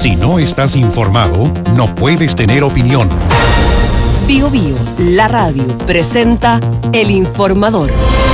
Si no estás informado, no puedes tener opinión. Bio Bio, la radio, presenta El Informador.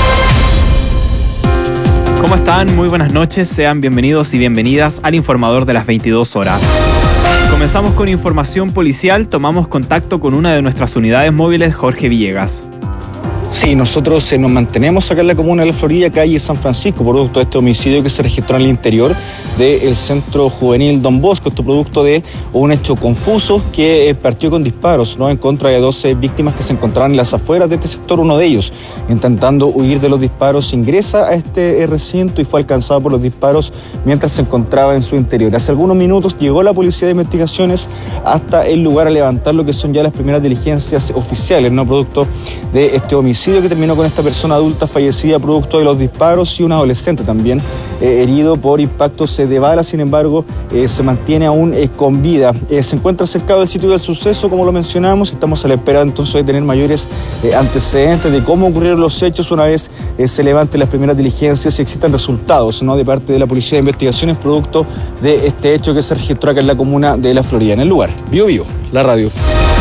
¿Cómo están? Muy buenas noches, sean bienvenidos y bienvenidas al Informador de las 22 horas. Comenzamos con información policial, tomamos contacto con una de nuestras unidades móviles, Jorge Villegas. Sí, nosotros nos mantenemos acá en la comuna de La Florida, calle San Francisco, producto de este homicidio que se registró en el interior del centro juvenil Don Bosco. Esto producto de un hecho confuso que partió con disparos, ¿no?, en contra de 12 víctimas que se encontraban en las afueras de este sector. Uno de ellos, intentando huir de los disparos, ingresa a este recinto y fue alcanzado por los disparos mientras se encontraba en su interior. Hace algunos minutos llegó la Policía de Investigaciones hasta el lugar a levantar lo que son ya las primeras diligencias oficiales, ¿no?, producto de este homicidio que terminó con esta persona adulta fallecida producto de los disparos y un adolescente también herido por impactos de bala. Sin embargo, se mantiene aún con vida. Se encuentra cercado del sitio del suceso, como lo mencionamos. Estamos a la espera entonces de tener mayores antecedentes de cómo ocurrieron los hechos una vez se levanten las primeras diligencias y existan resultados, ¿no?, de parte de la Policía de Investigaciones producto de este hecho que se registró acá en la comuna de La Florida. En el lugar, Bio Bio, la radio.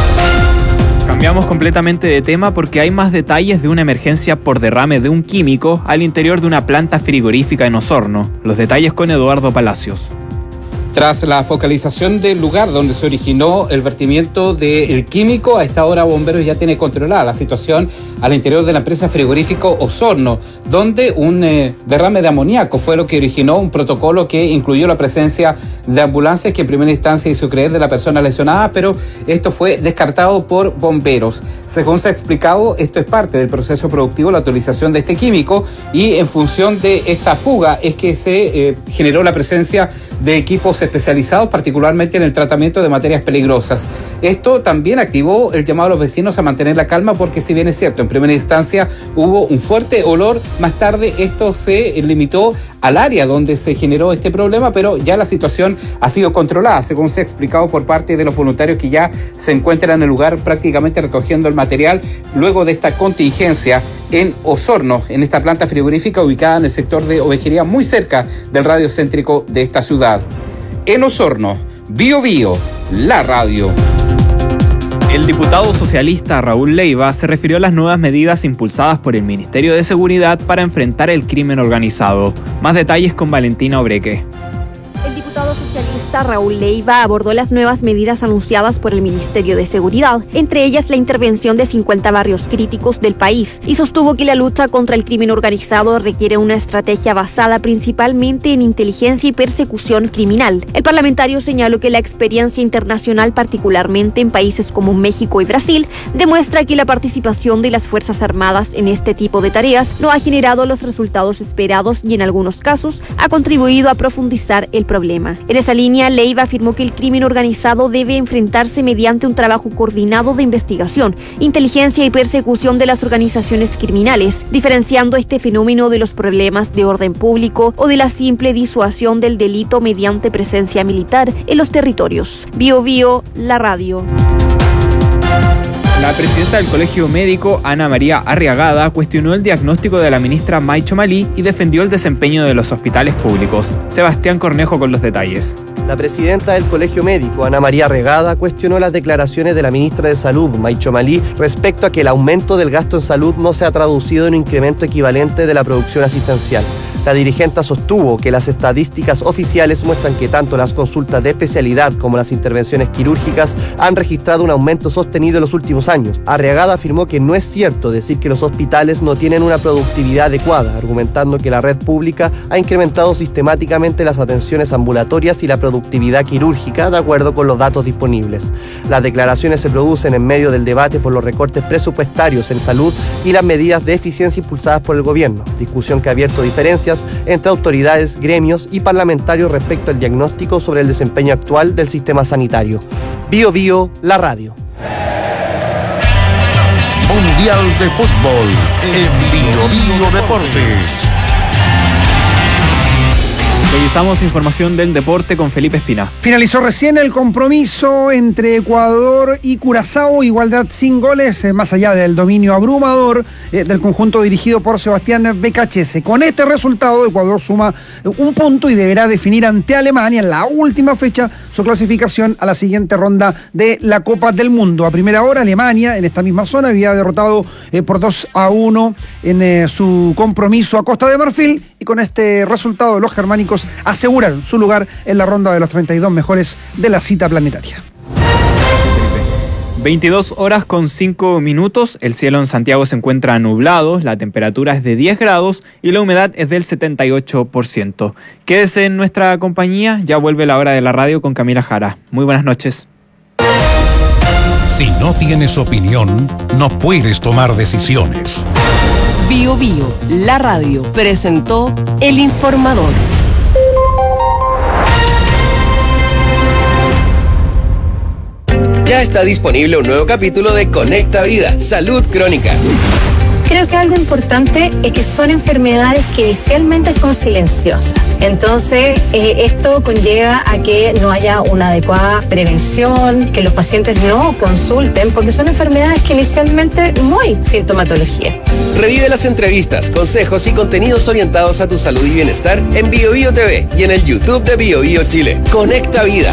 Cambiamos completamente de tema porque hay más detalles de una emergencia por derrame de un químico al interior de una planta frigorífica en Osorno. Los detalles con Eduardo Palacios. Tras la focalización del lugar donde se originó el vertimiento del químico, a esta hora Bomberos ya tiene controlada la situación al interior de la empresa frigorífico Osorno, donde un derrame de amoníaco fue lo que originó un protocolo que incluyó la presencia de ambulancias que en primera instancia hizo creer de la persona lesionada, pero esto fue descartado por bomberos. Según se ha explicado, esto es parte del proceso productivo, la utilización de este químico, y en función de esta fuga es que se generó la presencia de equipos especializados, particularmente en el tratamiento de materias peligrosas. Esto también activó el llamado a los vecinos a mantener la calma, porque si bien es cierto, en primera instancia hubo un fuerte olor, más tarde esto se limitó al área donde se generó este problema, pero ya la situación ha sido controlada, según se ha explicado por parte de los voluntarios que ya se encuentran en el lugar prácticamente recogiendo el material luego de esta contingencia en Osorno, en esta planta frigorífica ubicada en el sector de Ovejería, muy cerca del radio céntrico de esta ciudad. En Osorno, Bio Bio, la radio. El diputado socialista Raúl Leiva se refirió a las nuevas medidas impulsadas por el Ministerio de Seguridad para enfrentar el crimen organizado. Más detalles con Valentina Obreque. El diputado socialista Raúl Leiva abordó las nuevas medidas anunciadas por el Ministerio de Seguridad, entre ellas la intervención de 50 barrios críticos del país, y sostuvo que la lucha contra el crimen organizado requiere una estrategia basada principalmente en inteligencia y persecución criminal. El parlamentario señaló que la experiencia internacional, particularmente en países como México y Brasil, demuestra que la participación de las Fuerzas Armadas en este tipo de tareas no ha generado los resultados esperados y en algunos casos ha contribuido a profundizar el problema. En esa línea, Leiva afirmó que el crimen organizado debe enfrentarse mediante un trabajo coordinado de investigación, inteligencia y persecución de las organizaciones criminales, diferenciando este fenómeno de los problemas de orden público o de la simple disuasión del delito mediante presencia militar en los territorios. Bio Bio, la radio. La presidenta del Colegio Médico, Ana María Arriagada, cuestionó el diagnóstico de la ministra May Chomalí y defendió el desempeño de los hospitales públicos. Sebastián Cornejo con los detalles. La presidenta del Colegio Médico, Ana María Arriagada, cuestionó las declaraciones de la ministra de Salud, May Chomalí, respecto a que el aumento del gasto en salud no se ha traducido en un incremento equivalente de la producción asistencial. La dirigente sostuvo que las estadísticas oficiales muestran que tanto las consultas de especialidad como las intervenciones quirúrgicas han registrado un aumento sostenido en los últimos años. Arriagada afirmó que no es cierto decir que los hospitales no tienen una productividad adecuada, argumentando que la red pública ha incrementado sistemáticamente las atenciones ambulatorias y la productividad quirúrgica, de acuerdo con los datos disponibles. Las declaraciones se producen en medio del debate por los recortes presupuestarios en salud y las medidas de eficiencia impulsadas por el gobierno, discusión que ha abierto diferencias entre autoridades, gremios y parlamentarios respecto al diagnóstico sobre el desempeño actual del sistema sanitario. Bio Bio, la radio. Mundial de Fútbol en Bio Bio Deportes. Revisamos información del deporte con Felipe Espina. Finalizó recién el compromiso entre Ecuador y Curazao, igualdad sin goles, más allá del dominio abrumador del conjunto dirigido por Sebastián Becachese. Con este resultado, Ecuador suma un punto y deberá definir ante Alemania en la última fecha su clasificación a la siguiente ronda de la Copa del Mundo. A primera hora, Alemania, en esta misma zona, había derrotado por 2-1 en su compromiso a Costa de Marfil, y con este resultado los germánicos aseguraron su lugar en la ronda de los 32 mejores de la cita planetaria. 22 horas con 5 minutos, el cielo en Santiago se encuentra nublado, la temperatura es de 10 grados y la humedad es del 78%. Quédese en nuestra compañía, ya vuelve la hora de la radio con Camila Jara. Muy buenas noches. Si no tienes opinión, no puedes tomar decisiones. Bio Bio, la radio, presentó El Informador. Ya está disponible un nuevo capítulo de Conecta Vida, Salud Crónica. Creo que algo importante es que son enfermedades que inicialmente son silenciosas. Entonces, esto conlleva a que no haya una adecuada prevención, que los pacientes no consulten, porque son enfermedades que inicialmente no hay sintomatología. Revive las entrevistas, consejos y contenidos orientados a tu salud y bienestar en Bio Bio TV y en el YouTube de Bio Bio Chile. Conecta Vida.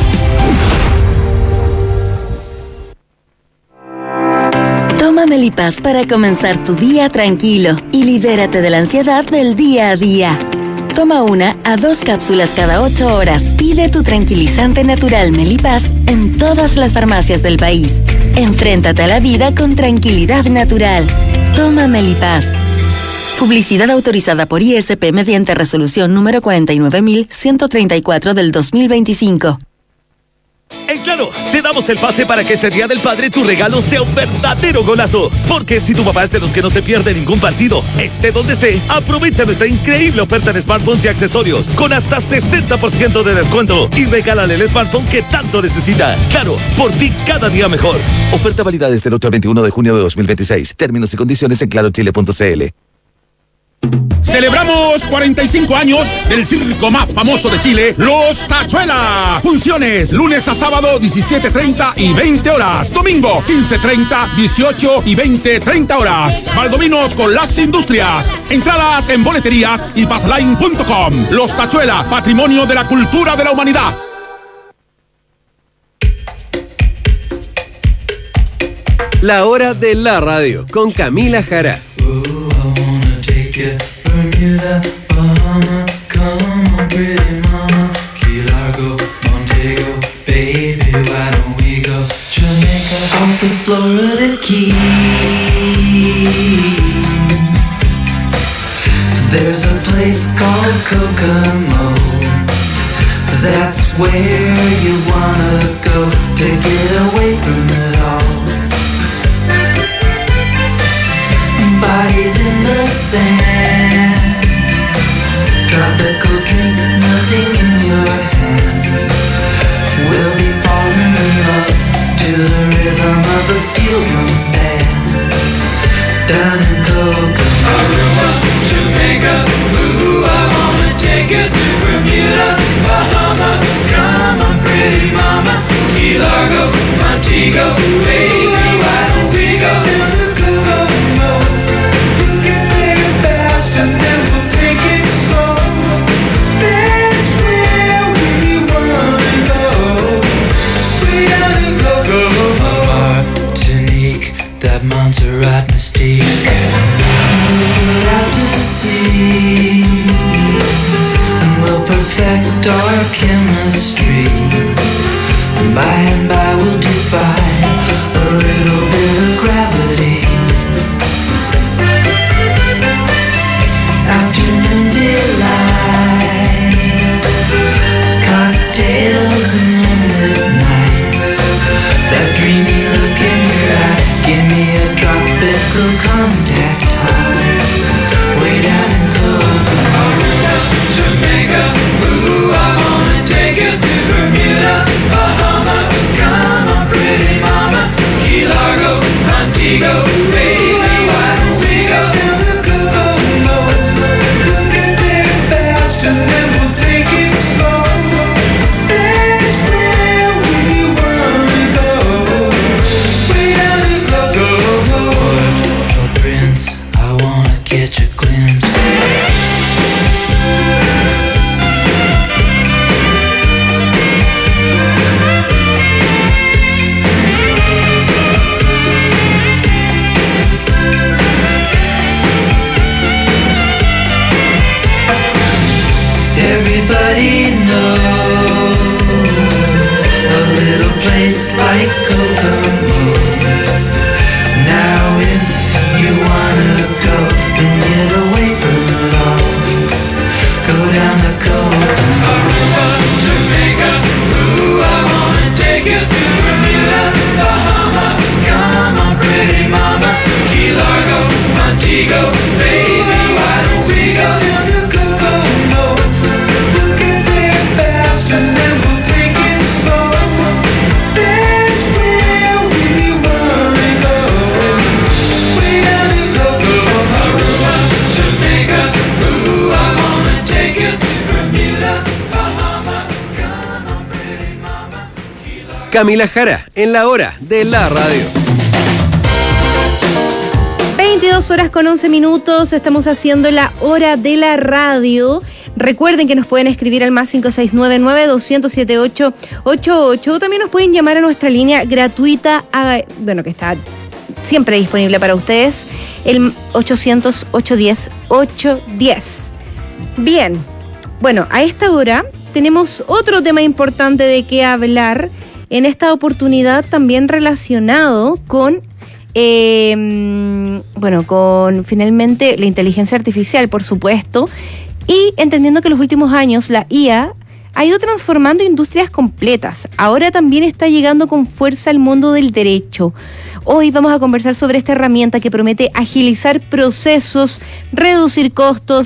Toma Melipaz para comenzar tu día tranquilo y libérate de la ansiedad del día a día. Toma 1 a 2 cápsulas cada 8 horas. Pide tu tranquilizante natural Melipaz en todas las farmacias del país. Enfréntate a la vida con tranquilidad natural. Toma Melipaz. Publicidad autorizada por ISP mediante resolución número 49134 del 2025. En Claro, te damos el pase para que este Día del Padre tu regalo sea un verdadero golazo. Porque si tu papá es de los que no se pierde ningún partido, esté donde esté, aprovecha nuestra increíble oferta de smartphones y accesorios con hasta 60% de descuento y regálale el smartphone que tanto necesita. Claro, por ti cada día mejor. Oferta válida desde el 8 al 21 de junio de 2026. Términos y condiciones en clarochile.cl. Celebramos 45 años del circo más famoso de Chile, Los Tachuela. Funciones lunes a sábado 17:30 y 20 horas. Domingo 15:30, 18 y 20:30 horas. Valdominos con las industrias. Entradas en boleterías y passline.com. Los Tachuela, patrimonio de la cultura de la humanidad. La hora de la radio con Camila Jara. Bermuda, Bahama, come on, pretty mama. Key Largo, Montego, baby, why don't we go Jamaica off the Florida Keys? There's a place called Kokomo. That's where you wanna go to get away from it all. Bodies in the sand, tropical drink melting in your hand. We'll be falling in love to the rhythm of a steel drum band. Down in Kokomo, Jamaica, ooh, I wanna take you to Bermuda, Bahama. Come on, pretty mama, Key Largo, Montego, baby, why don't we go to the Kokomo? And then we'll take it slow. That's where we wanna go. We gotta go. Martinique, that Montserrat mystique. We're out to sea, and we'll perfect our chemistry. By and by we'll defy Camila Jara, en la hora de la radio. 22:11, estamos haciendo la hora de la radio. Recuerden que nos pueden escribir al más 569-207-888 o también nos pueden llamar a nuestra línea gratuita, que está siempre disponible para ustedes, el 800-810-810. Bien, bueno, a esta hora tenemos otro tema importante de qué hablar, en esta oportunidad también relacionado con con finalmente la inteligencia artificial, por supuesto, y entendiendo que en los últimos años la IA ha ido transformando industrias completas. Ahora también está llegando con fuerza al mundo del derecho. Hoy vamos a conversar sobre esta herramienta que promete agilizar procesos, reducir costos